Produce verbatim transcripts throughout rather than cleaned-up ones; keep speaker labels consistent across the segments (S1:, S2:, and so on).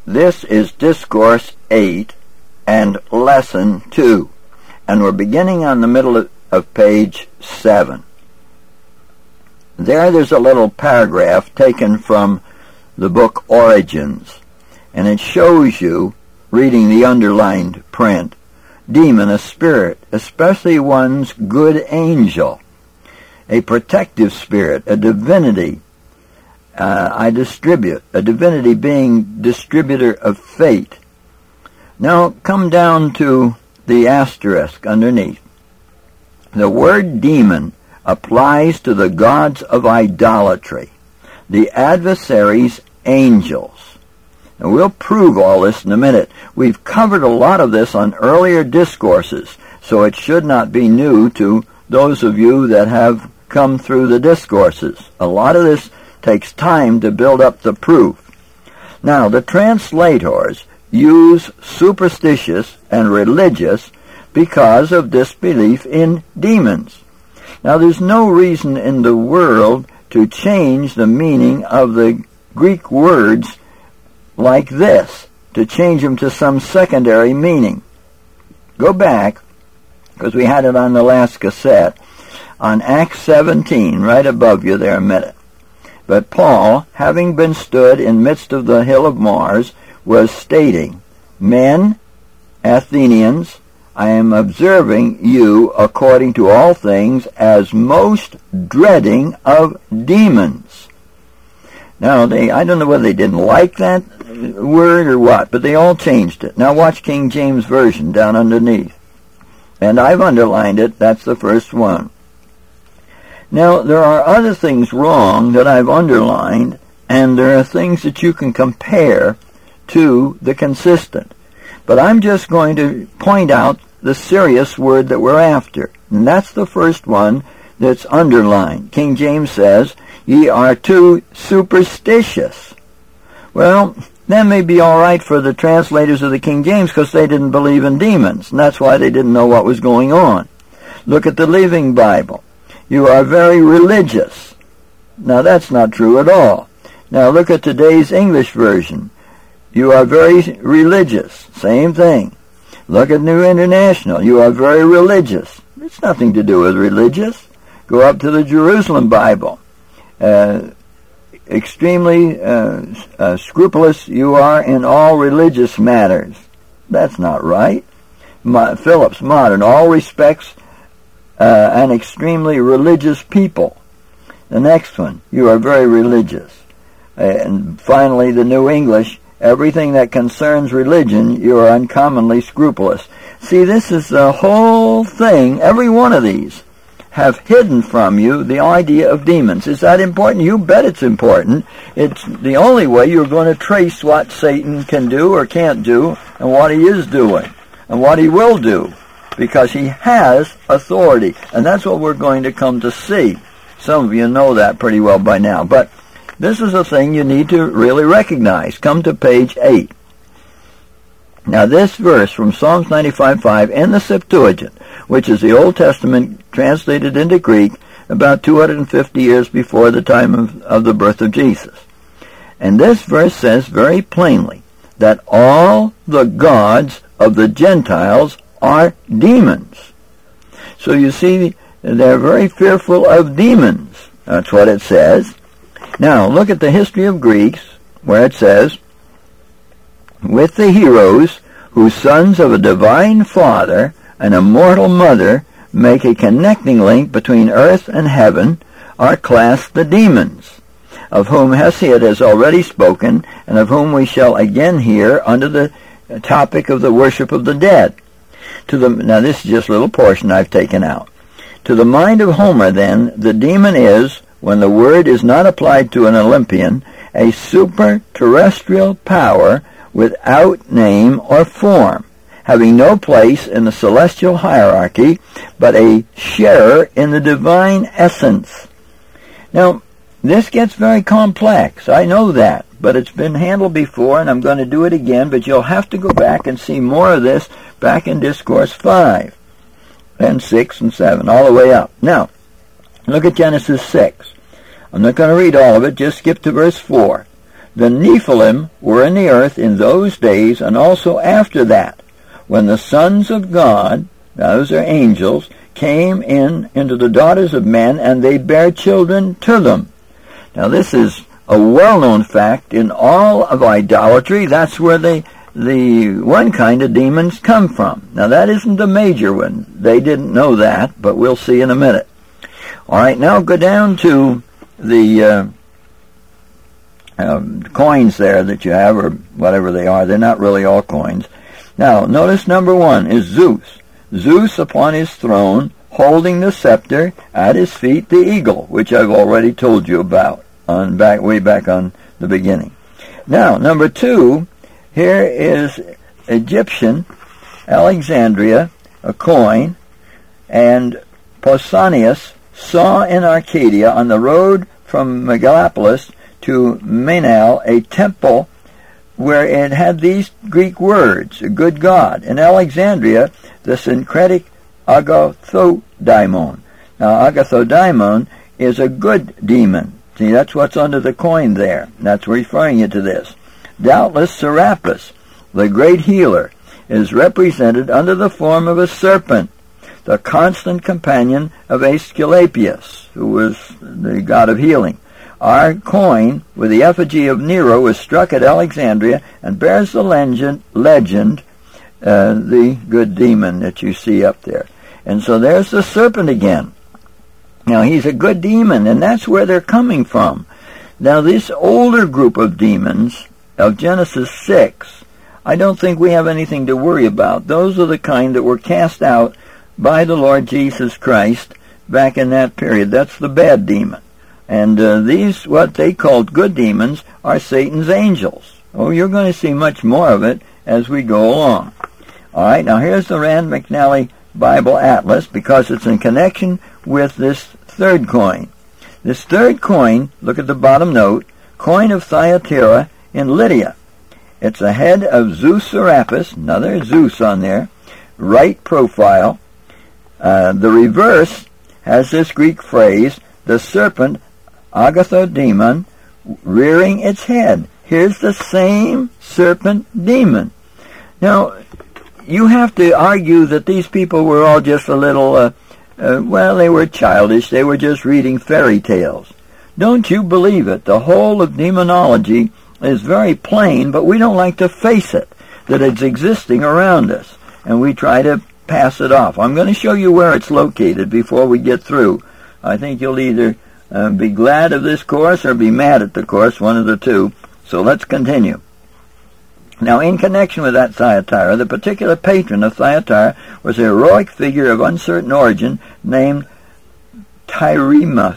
S1: This is Discourse eight and Lesson two, and we're beginning on the middle of, of page seven. There, there's a little paragraph taken from the book Origins, and it shows you, reading the underlined print, demon, a spirit, especially one's good angel, a protective spirit, a divinity. Uh, I distribute, a divinity being distributor of fate. Now come down to the asterisk underneath. The word demon applies to the gods of idolatry, the adversaries' angels. And we'll prove all this in a minute. We've covered a lot of this on earlier discourses, so it should not be new to those of you that have come through the discourses. A lot of this takes time to build up the proof. Now, the translators use superstitious and religious because of disbelief in demons. Now, there's no reason in the world to change the meaning of the Greek words like this, to change them to some secondary meaning. Go back, because we had it on the last cassette, on Acts seventeen, right above you there a minute. But Paul, having been stood in midst of the hill of Mars, was stating, Men, Athenians, I am observing you according to all things as most dreading of demons. Now, they, I don't know whether they didn't like that word or what, but they all changed it. Now watch King James Version down underneath. And I've underlined it. That's the first one. Now, there are other things wrong that I've underlined, and there are things that you can compare to the consistent. But I'm just going to point out the serious word that we're after. And that's the first one that's underlined. King James says, Ye are too superstitious. Well, that may be all right for the translators of the King James because they didn't believe in demons, and that's why they didn't know what was going on. Look at the Living Bible. You are very religious. Now, that's not true at all. Now, look at today's English version. You are very religious. Same thing. Look at New International. You are very religious. It's nothing to do with religious. Go up to the Jerusalem Bible. Uh, extremely uh, uh, scrupulous you are in all religious matters. That's not right. Mo- Phillips Modern, all respects uh, an extremely religious people. The next one, you are very religious. And finally, the New English, everything that concerns religion, you are uncommonly scrupulous. See, this is the whole thing. Every one of these have hidden from you the idea of demons. Is that important? You bet it's important. It's the only way you're going to trace what Satan can do or can't do and what he is doing and what he will do, because he has authority. And that's what we're going to come to see. Some of you know that pretty well by now. But this is a thing you need to really recognize. Come to page eight. Now this verse from Psalms ninety-five five in the Septuagint, which is the Old Testament translated into Greek about two hundred fifty years before the time of, of the birth of Jesus. And this verse says very plainly that all the gods of the Gentiles are demons. So you see, they're very fearful of demons. That's what it says. Now, look at the history of Greeks, where it says, with the heroes whose sons of a divine father and a mortal mother make a connecting link between earth and heaven, are classed the demons, of whom Hesiod has already spoken, and of whom we shall again hear under the topic of the worship of the dead. To the Now, this is just a little portion I've taken out. To the mind of Homer, then, the demon is, when the word is not applied to an Olympian, a super-terrestrial power without name or form, having no place in the celestial hierarchy, but a sharer in the divine essence. Now, this gets very complex. I know that, but it's been handled before, and I'm going to do it again, but you'll have to go back and see more of this back in Discourse five, and six, and seven, all the way up. Now, look at Genesis six. I'm not going to read all of it, just skip to verse four. The Nephilim were in the earth in those days, and also after that, when the sons of God, those are angels, came in into the daughters of men, and they bare children to them. Now this is a well-known fact in all of idolatry. That's where they, the one kind of demons come from. Now that isn't the major one. They didn't know that, but we'll see in a minute. All right, now go down to the uh, um, coins there that you have, or whatever they are. They're not really all coins. Now, notice number one is Zeus. Zeus upon his throne, holding the scepter, at his feet the eagle, which I've already told you about on back way back on the beginning. Now, number two, here is Egyptian Alexandria, a coin, and Pausanias saw in Arcadia on the road from Megalopolis to Menal a temple where it had these Greek words, a good God. In Alexandria, the syncretic Agathodaimon. Now, Agathodaimon is a good demon. See, that's what's under the coin there. That's referring you to this. Doubtless Serapis, the great healer, is represented under the form of a serpent, the constant companion of Aesculapius, who was the god of healing. Our coin with the effigy of Nero was struck at Alexandria and bears the legend, legend uh, the good demon that you see up there. And so there's the serpent again. Now, he's a good demon, and that's where they're coming from. Now, this older group of demons of Genesis six, I don't think we have anything to worry about. Those are the kind that were cast out by the Lord Jesus Christ back in that period. That's the bad demon. And uh, these, what they called good demons, are Satan's angels. Oh, you're going to see much more of it as we go along. All right, now here's the Rand McNally Bible Atlas, because it's in connection with this third coin. This third coin, look at the bottom note, coin of Thyatira in Lydia. It's a head of Zeus Serapis, another Zeus on there, right profile. Uh, the reverse has this Greek phrase, the serpent Agathodaimon rearing its head. Here's the same serpent demon. Now, you have to argue that these people were all just a little, uh, uh, well, they were childish. They were just reading fairy tales. Don't you believe it? The whole of demonology is very plain, but we don't like to face it, that it's existing around us, and we try to pass it off. I'm going to show you where it's located before we get through. I think you'll either uh, be glad of this course or be mad at the course, one of the two. So let's continue. Now, in connection with that Thyatira, the particular patron of Thyatira was a heroic figure of uncertain origin named Tyrimnos,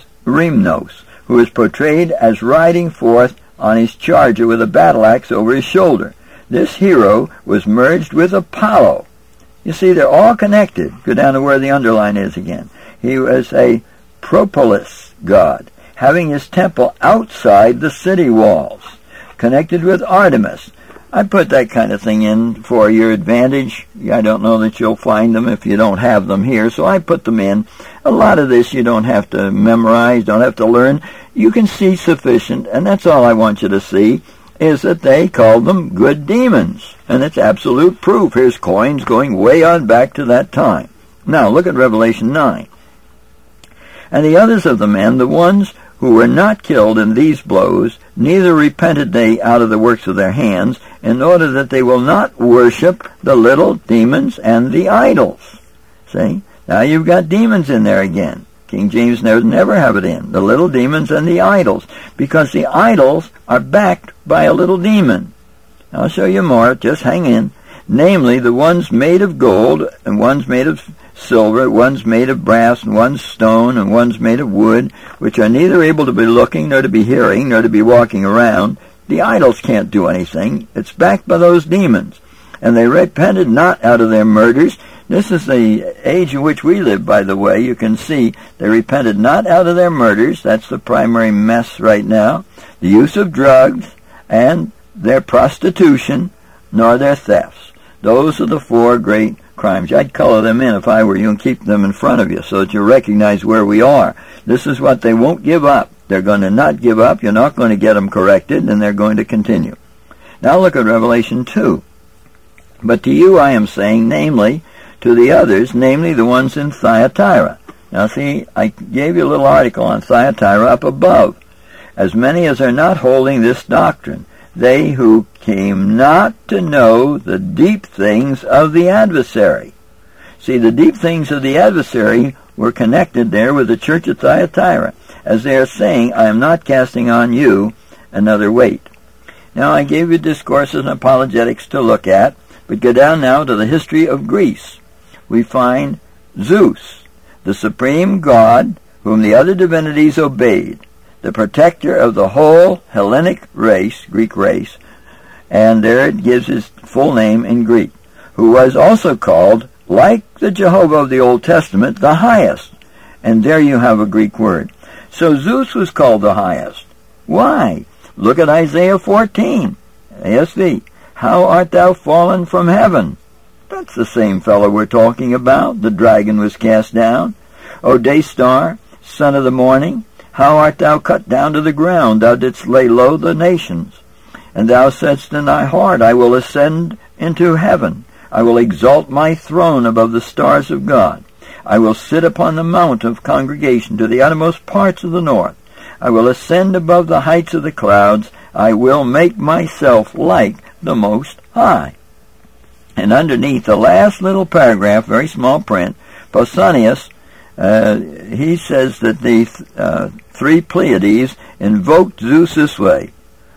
S1: who is portrayed as riding forth on his charger with a battle axe over his shoulder. This hero was merged with Apollo. You see, they're all connected. Go down to where the underline is again. He was a propolis god, having his temple outside the city walls, connected with Artemis. I put that kind of thing in for your advantage. I don't know that you'll find them if you don't have them here, so I put them in. A lot of this you don't have to memorize, don't have to learn. You can see sufficient, and that's all I want you to see, is that they called them good demons. And it's absolute proof. Here's coins going way on back to that time. Now, look at Revelation nine. And the others of the men, the ones who were not killed in these blows, neither repented they out of the works of their hands, in order that they will not worship the little demons and the idols. See? Now you've got demons in there again. King James never, never have it in. The little demons and the idols. Because the idols are backed by a little demon. I'll show you more. Just hang in. Namely, the ones made of gold, and ones made of silver, one's made of brass, and one's stone, and one's made of wood, which are neither able to be looking, nor to be hearing, nor to be walking around. The idols can't do anything. It's backed by those demons. And they repented not out of their murders. This is the age in which we live, by the way. You can see they repented not out of their murders. That's the primary mess right now. The use of drugs, and their prostitution, nor their thefts. Those are the four great crimes. I'd color them in if I were you and keep them in front of you so that you recognize where we are. This is what they won't give up. They're going to not give up. You're not going to get them corrected, and they're going to continue. Now look at Revelation two. But to you I am saying, namely, to the others, namely the ones in Thyatira. Now see, I gave you a little article on Thyatira up above. As many as are not holding this doctrine, they who came not to know the deep things of the adversary. See, the deep things of the adversary were connected there with the church at Thyatira, as they are saying, I am not casting on you another weight. Now I gave you discourses and apologetics to look at, but go down now to the history of Greece. We find Zeus, the supreme god whom the other divinities obeyed, the protector of the whole Hellenic race, Greek race, and there it gives his full name in Greek, who was also called, like the Jehovah of the Old Testament, the highest. And there you have a Greek word. So Zeus was called the highest. Why? Look at Isaiah fourteen. A S V. How art thou fallen from heaven? That's the same fellow we're talking about. The dragon was cast down. O day star, son of the morning, how art thou cut down to the ground? Thou didst lay low the nations. And thou saidst in thy heart, I will ascend into heaven. I will exalt my throne above the stars of God. I will sit upon the mount of congregation to the uttermost parts of the north. I will ascend above the heights of the clouds. I will make myself like the Most High. And underneath the last little paragraph, very small print, Pausanias, uh, he says that the uh, three Pleiades invoked Zeus this way.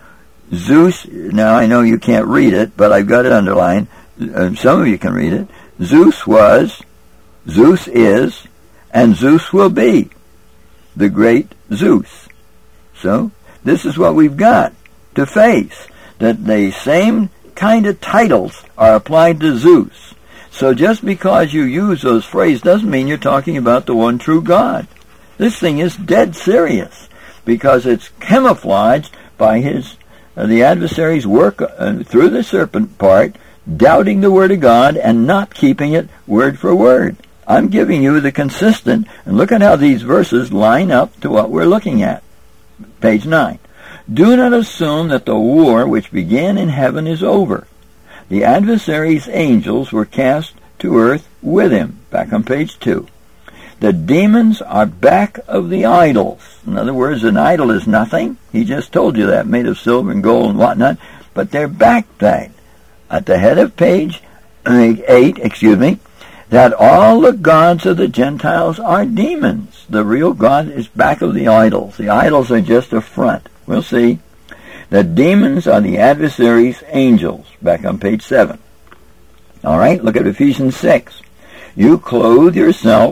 S1: Zeus, now I know you can't read it, but I've got it underlined. Uh, some of you can read it. Zeus was, Zeus is, and Zeus will be, the great Zeus. So, this is what we've got to face, that the same kind of titles are applied to Zeus. So just because you use those phrases doesn't mean you're talking about the one true God. This thing is dead serious, because it's camouflaged by his uh, the adversary's work uh, through the serpent part, doubting the Word of God and not keeping it word for word. I'm giving you the consistent, and look at how these verses line up to what we're looking at. Page nine. Do not assume that the war which began in heaven is over. The adversary's angels were cast to earth with him. Back on page two. The demons are back of the idols. In other words, an idol is nothing. He just told you that, made of silver and gold and whatnot. But they're back that. At the head of page eight, excuse me, that all the gods of the Gentiles are demons. The real God is back of the idols. The idols are just a front. We'll see. The demons are the adversary's angels. Back on page seven. All right, look at Ephesians six. You clothe yourself,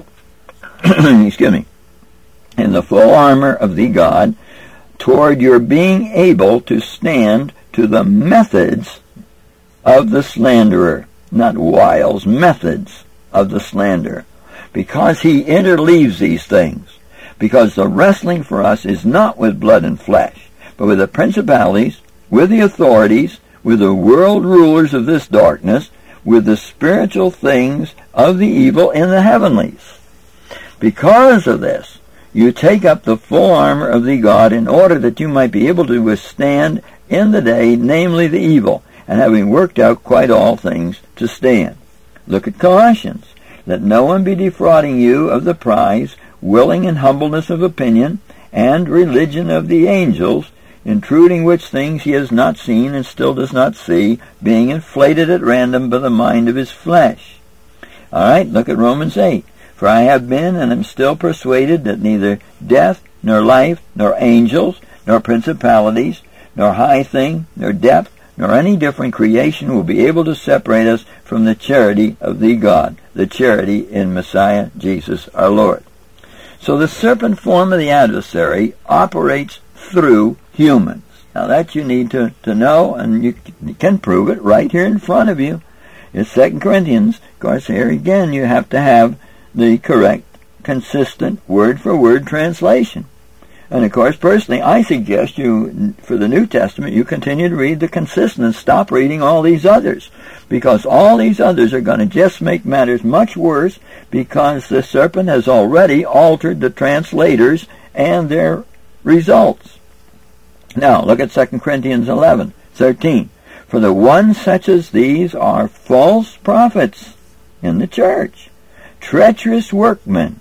S1: excuse me, in the full armor of the God, toward your being able to stand to the methods of the slanderer. Not wiles, methods of the slanderer. Because he interleaves these things. Because the wrestling for us is not with blood and flesh, but with the principalities, with the authorities, with the world rulers of this darkness, with the spiritual things of the evil in the heavenlies. Because of this, you take up the full armor of the God in order that you might be able to withstand in the day, namely the evil, and having worked out quite all things to stand. Look at Colossians. Let no one be defrauding you of the prize, willing in humbleness of opinion, and religion of the angels, intruding which things he has not seen and still does not see, being inflated at random by the mind of his flesh. All right, look at Romans eight. For I have been and am still persuaded that neither death, nor life, nor angels, nor principalities, nor high thing, nor depth, nor any different creation will be able to separate us from the charity of the God, the charity in Messiah Jesus our Lord. So the serpent form of the adversary operates through humans. Now that you need to, to know, and you can prove it right here in front of you. It's Second Corinthians. Of course, here again you have to have the correct, consistent, word-for-word translation. And of course, personally, I suggest you, for the New Testament, you continue to read the consistent and stop reading all these others. Because all these others are going to just make matters much worse, because the serpent has already altered the translators and their results. Now, look at Second Corinthians eleven thirteen. For the ones such as these are false prophets in the church, treacherous workmen,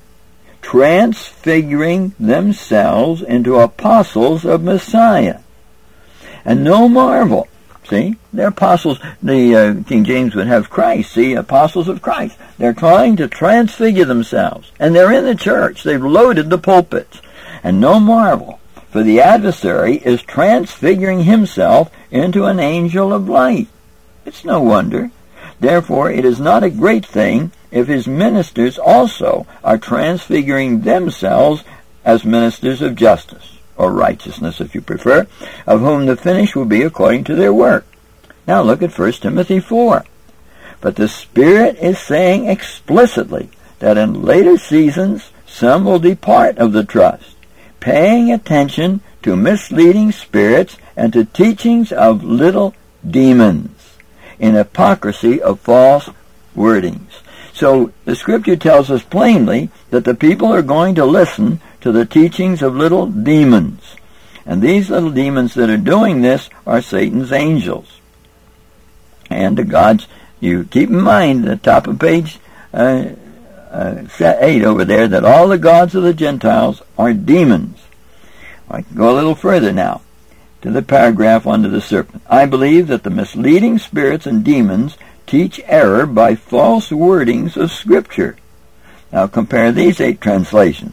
S1: transfiguring themselves into apostles of Messiah. And no marvel. See, they're apostles. The uh, King James would have Christ. See, apostles of Christ. They're trying to transfigure themselves. And they're in the church. They've loaded the pulpits. And no marvel, for the adversary is transfiguring himself into an angel of light. It's no wonder. Therefore, it is not a great thing if his ministers also are transfiguring themselves as ministers of justice, or righteousness if you prefer, of whom the finish will be according to their work. Now look at First Timothy four. But the Spirit is saying explicitly that in later seasons some will depart of the trust, paying attention to misleading spirits and to teachings of little demons, in hypocrisy of false wordings. So the Scripture tells us plainly that the people are going to listen to the teachings of little demons. And these little demons that are doing this are Satan's angels. And the gods, you keep in mind, the top of page uh, uh, eight over there, that all the gods of the Gentiles are demons. I can go a little further now to the paragraph under the serpent. I believe that the misleading spirits and demons teach error by false wordings of Scripture. Now compare these eight translations.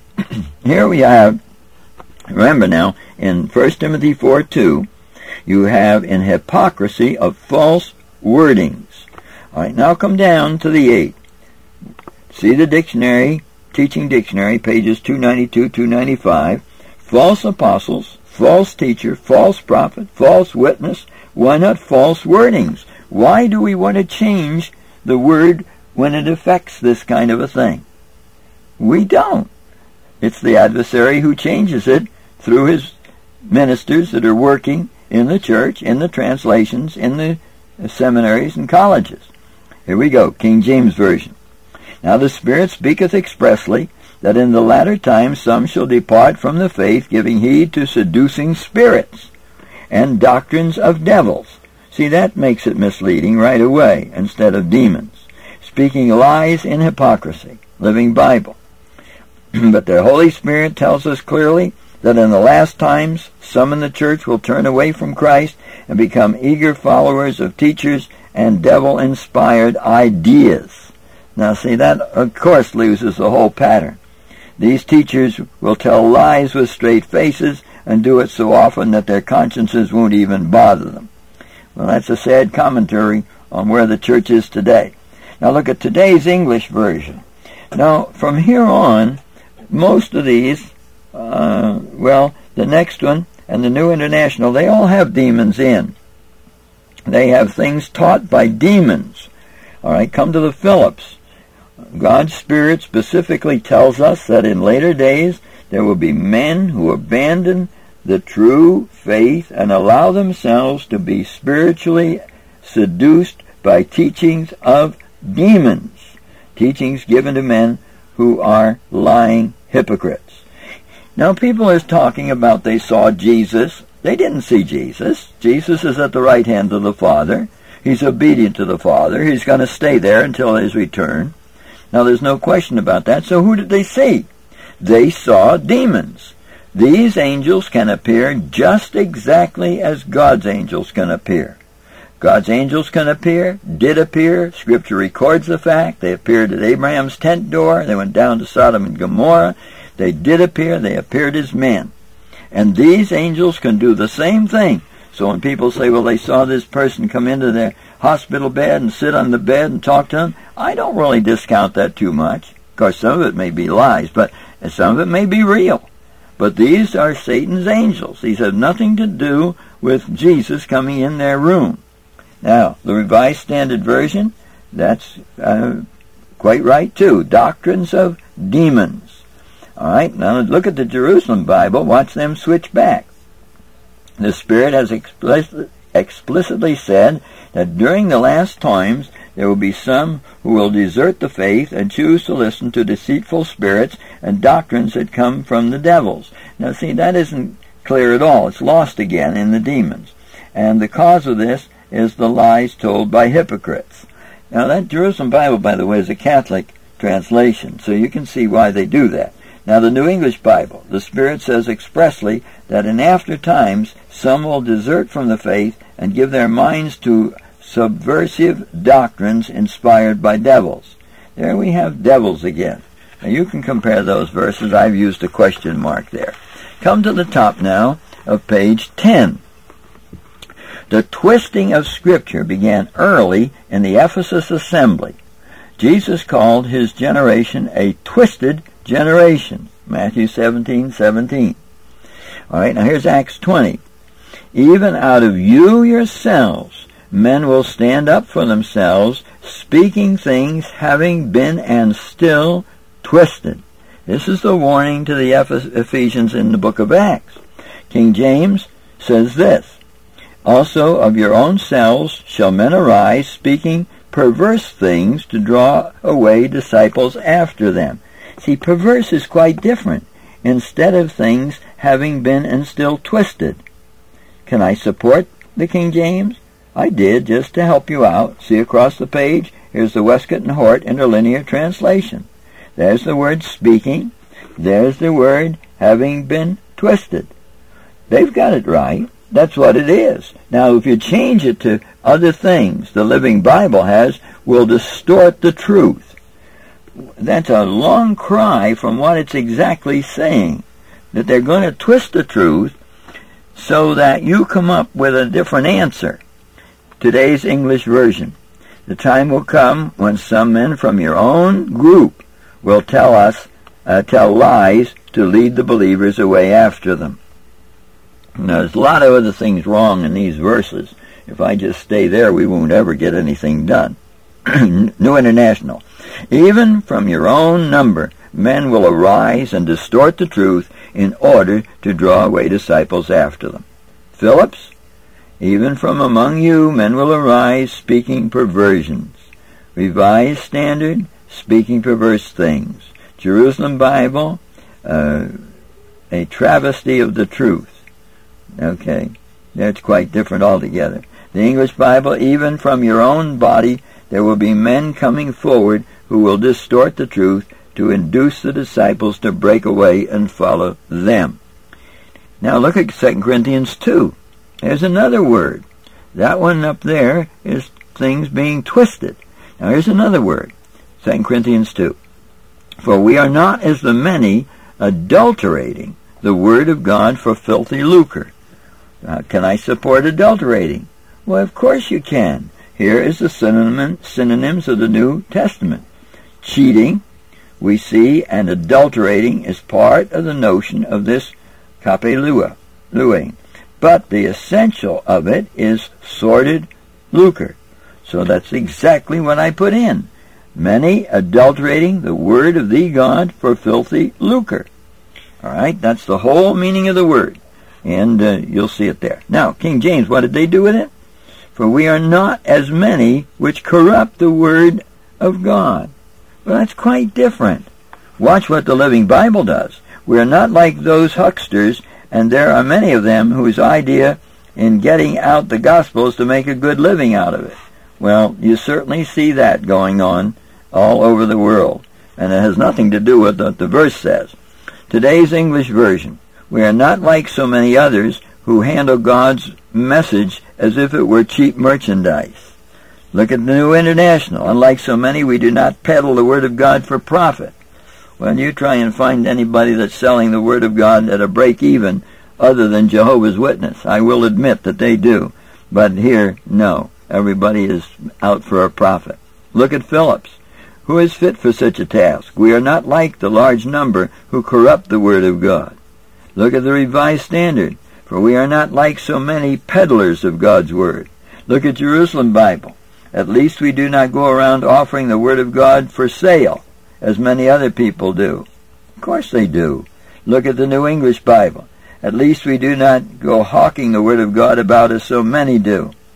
S1: Here we have, remember now, in First Timothy four two, you have in hypocrisy of false wordings. All right, now come down to the eight. See the dictionary, teaching dictionary, pages two ninety-two, two ninety-five. False apostles, false teacher, false prophet, false witness. Why not false wordings? Why do we want to change the word when it affects this kind of a thing? We don't. It's the adversary who changes it through his ministers that are working in the church, in the translations, in the seminaries and colleges. Here we go, King James Version. Now the Spirit speaketh expressly that in the latter times some shall depart from the faith, giving heed to seducing spirits and doctrines of devils. See, that makes it misleading right away instead of demons. Speaking lies in hypocrisy. Living Bible. But the Holy Spirit tells us clearly that in the last times some in the church will turn away from Christ and become eager followers of teachers and devil-inspired ideas. Now see, that of course loses the whole pattern. These teachers will tell lies with straight faces and do it so often that their consciences won't even bother them. Well, that's a sad commentary on where the church is today. Now look at today's English version. Now, from here on, most of these, uh, well, the next one and the New International, they all have demons in. They have things taught by demons. All right, come to the Phillips. God's Spirit specifically tells us that in later days there will be men who abandon the true faith and allow themselves to be spiritually seduced by teachings of demons, teachings given to men who are lying hypocrites. Now people are talking about they saw Jesus. They didn't see Jesus. Jesus is at the right hand of the Father. He's obedient to the Father. He's going to stay there until his return. Now there's no question about that. So who did they see? They saw demons. These angels can appear just exactly as God's angels can appear. God's angels can appear, did appear. Scripture records the fact. They appeared at Abraham's tent door. They went down to Sodom and Gomorrah. They did appear. They appeared as men. And these angels can do the same thing. So when people say, well, they saw this person come into their hospital bed and sit on the bed and talk to them, I don't really discount that too much. Of course, some of it may be lies, but some of it may be real. But these are Satan's angels. These have nothing to do with Jesus coming in their room. Now, the Revised Standard Version, that's uh, quite right too. Doctrines of demons. All right, now look at the Jerusalem Bible. Watch them switch back. The Spirit has explicit, explicitly said that during the last times there will be some who will desert the faith and choose to listen to deceitful spirits and doctrines that come from the devils. Now see, that isn't clear at all. It's lost again in the demons. And the cause of this is the lies told by hypocrites. Now that Jerusalem Bible, by the way, is a Catholic translation, so you can see why they do that. Now the New English Bible, the Spirit says expressly that in after times some will desert from the faith and give their minds to subversive doctrines inspired by devils. There we have devils again. Now you can compare those verses. I've used a question mark there. Come to the top now of page ten. The twisting of Scripture began early in the Ephesus assembly. Jesus called his generation a twisted generation. Matthew seventeen seventeen. All right, now here's Acts twenty. Even out of you yourselves men will stand up for themselves, speaking things having been and still twisted. This is the warning to the Ephesians in the book of Acts. King James says this, also of your own selves shall men arise, speaking perverse things to draw away disciples after them. See, perverse is quite different. Instead of things having been and still twisted. Can I support the King James? I did, just to help you out. See across the page? Here's the Westcott and Hort interlinear translation. There's the word speaking. There's the word having been twisted. They've got it right. That's what it is. Now, if you change it to other things the Living Bible has, will distort the truth. That's a long cry from what it's exactly saying. That they're going to twist the truth so that you come up with a different answer. Today's English version. The time will come when some men from your own group will tell us, uh, tell lies to lead the believers away after them. Now, there's a lot of other things wrong in these verses. If I just stay there, we won't ever get anything done. New International. Even from your own number, men will arise and distort the truth in order to draw away disciples after them. Phillips. Even from among you men will arise, speaking perversions. Revised Standard, speaking perverse things. Jerusalem Bible, uh, a travesty of the truth. Okay, that's quite different altogether. The English Bible, even from your own body, there will be men coming forward who will distort the truth to induce the disciples to break away and follow them. Now look at Second Corinthians two. There's another word. That one up there is things being twisted. Now here's another word. Second Corinthians two. For we are not as the many adulterating the word of God for filthy lucre. Now, can I support adulterating? Well, of course you can. Here is the synonym, synonyms of the New Testament. Cheating, we see, and adulterating is part of the notion of this kapelua, luing. But the essential of it is sordid lucre. So that's exactly what I put in. Many adulterating the word of the God for filthy lucre. All right, that's the whole meaning of the word. And uh, you'll see it there. Now, King James, what did they do with it? For we are not as many which corrupt the word of God. Well, that's quite different. Watch what the Living Bible does. We are not like those hucksters, and there are many of them whose idea in getting out the gospel is to make a good living out of it. Well, you certainly see that going on all over the world, and it has nothing to do with what the verse says. Today's English version. We are not like so many others who handle God's message as if it were cheap merchandise. Look at the New International. Unlike so many, we do not peddle the Word of God for profit. When you try and find anybody that's selling the Word of God at a break-even other than Jehovah's Witness, I will admit that they do. But here, no. Everybody is out for a profit. Look at Phillips. Who is fit for such a task? We are not like the large number who corrupt the Word of God. Look at the Revised Standard. For we are not like so many peddlers of God's Word. Look at Jerusalem Bible. At least we do not go around offering the Word of God for sale, as many other people do. Of course they do. Look at the New English Bible. At least we do not go hawking the Word of God about as so many do.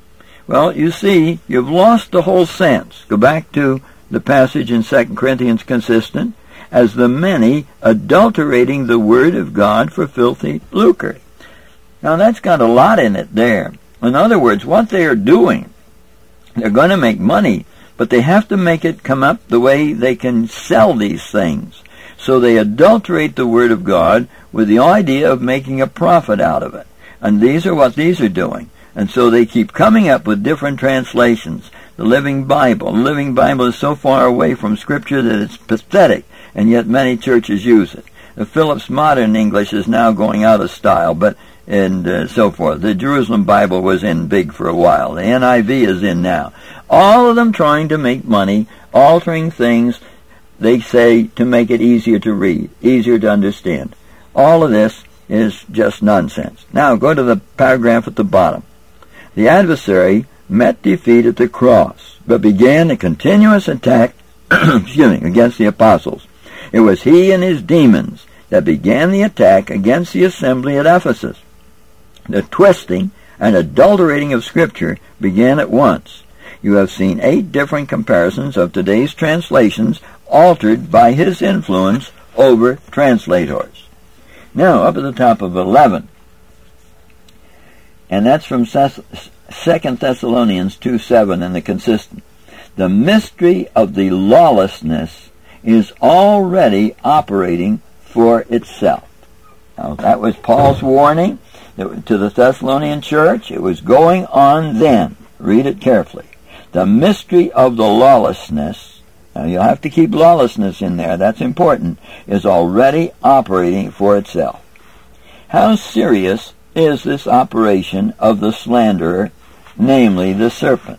S1: Well, you see, you've lost the whole sense. Go back to the passage in Second Corinthians consistent, as the many adulterating the word of God for filthy lucre. Now that's got a lot in it there. In other words, what they are doing, they're going to make money, but they have to make it come up the way they can sell these things. So they adulterate the word of God with the idea of making a profit out of it. And these are what these are doing. And so they keep coming up with different translations. The Living Bible. The Living Bible is so far away from Scripture that it's pathetic, and yet many churches use it. The Phillips Modern English is now going out of style, but and uh, so forth. The Jerusalem Bible was in big for a while. The N I V is in now. All of them trying to make money, altering things, they say, to make it easier to read, easier to understand. All of this is just nonsense. Now go to the paragraph at the bottom. The adversary met defeat at the cross, but began a continuous attack excuse me, against the apostles. It was he and his demons that began the attack against the assembly at Ephesus. The twisting and adulterating of Scripture began at once. You have seen eight different comparisons of today's translations altered by his influence over translators. Now, up at the top of eleven, and that's from Second Thessalonians two seven in the consistent. The mystery of the lawlessness is already operating for itself. Now, that was Paul's warning to the Thessalonian church. It was going on then. Read it carefully. The mystery of the lawlessness, now you'll have to keep lawlessness in there, that's important, is already operating for itself. How serious is this operation of the slanderer, namely the serpent?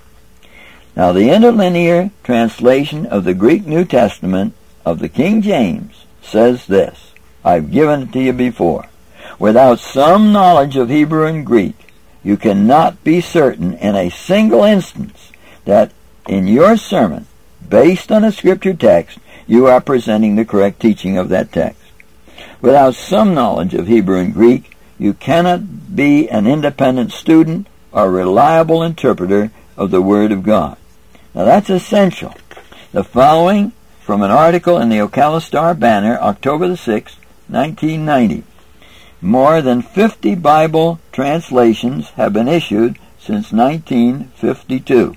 S1: Now the interlinear translation of the Greek New Testament of the King James says this. I've given it to you before. Without some knowledge of Hebrew and Greek, you cannot be certain in a single instance that in your sermon, based on a scripture text, you are presenting the correct teaching of that text. Without some knowledge of Hebrew and Greek, you cannot be an independent student or reliable interpreter of the Word of God. Now that's essential. The following from an article in the Ocala Star-Banner, October the sixth, nineteen ninety. More than fifty Bible translations have been issued since nineteen fifty-two.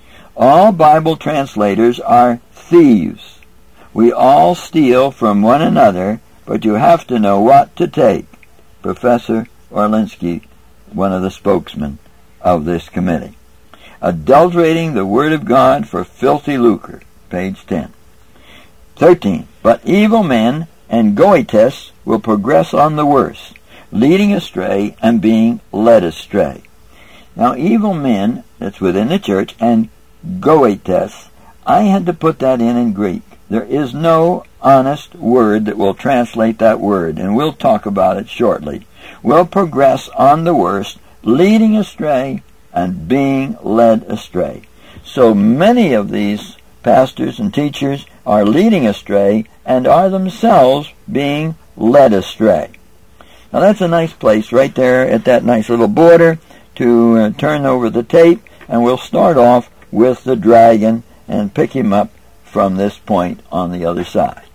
S1: All Bible translators are thieves. We all steal from one another, but you have to know what to take. Professor Orlinsky, one of the spokesmen of this committee. Adulterating the Word of God for filthy lucre, page ten. thirteen. But evil men and goetists will progress on the worse, leading astray and being led astray. Now, evil men, that's within the church, and goetists, I had to put that in in Greek. There is no honest word that will translate that word, and we'll talk about it shortly. Will progress on the worst, leading astray and being led astray. So many of these pastors and teachers are leading astray and are themselves being led astray. Now that's a nice place right there at that nice little border to uh, turn over the tape, and we'll start off with the dragon and pick him up from this point on the other side.